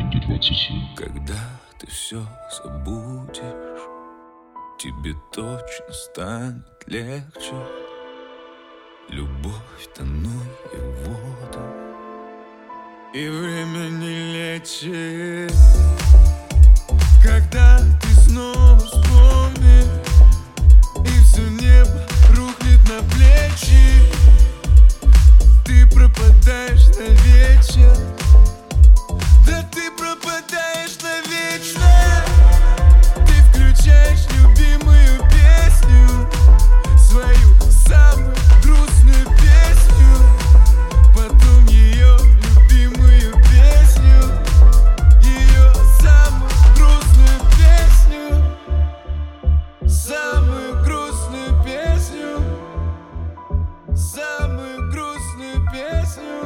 легенде 27. Когда ты все забудешь, тебе точно станет легче. Любовь тонует в воду, и время не лечит. Когда ты снова вспомнишь, и все небо рухнет на плечи, ты пропадаешь на вечер. Да ты пропадаешь навечно. Ты включаешь любимую песню, свою самую грустную песню, потом ее любимую песню, ее самую грустную песню, самую грустную песню, самую грустную песню,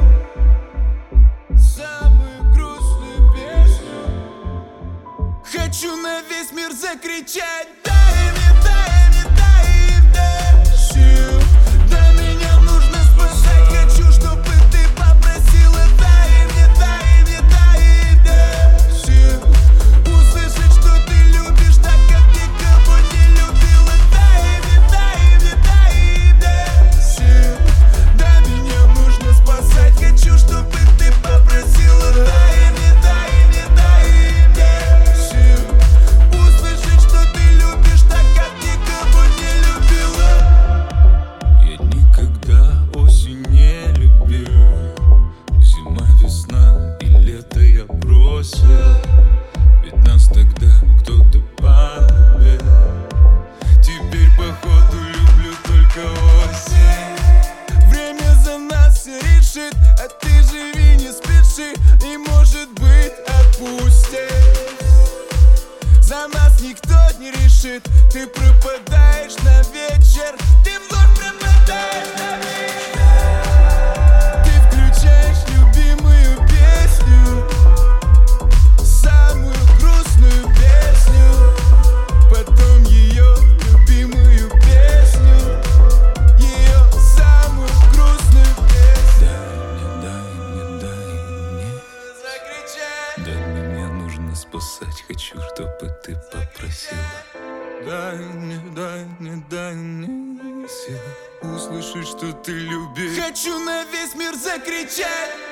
самую грустную песню. Хочу на весь мир закричать: дай мне, дай мне, дай мне сил. Да меня нужно спасать, хочу, чтобы ты попросила. Дай мне, дай мне, дай мне сил. Услышать, что ты любишь так, как никого не любила. Дай мне, дай мне, дай мне сил. Да меня нужно спасать, хочу, чтобы ты попросила. Дай мне, дай мне, дай мне сил. Услышать, что ты любишь так, как никого не любила. Я никогда осень не любил. Зима, весна и лето я бросил, ведь нас тогда кто-то полюбил. Теперь походу люблю только осень. Время за нас все решит, а ты живи, не спеши, и может быть отпустишь. За нас никто не решит. Ты пропадаешь на вечер, ты вновь пропадаешь на вечер. Ты включаешь любимую песню, самую грустную песню, потом ее любимую песню, ее самую грустную песню. Дай мне, дай мне закричать. Да меня нужно спасать, хочу, чтобы ты попросила. Дай мне, дай мне, дай мне сил. Услышать, что ты любишь. Хочу на весь мир закричать.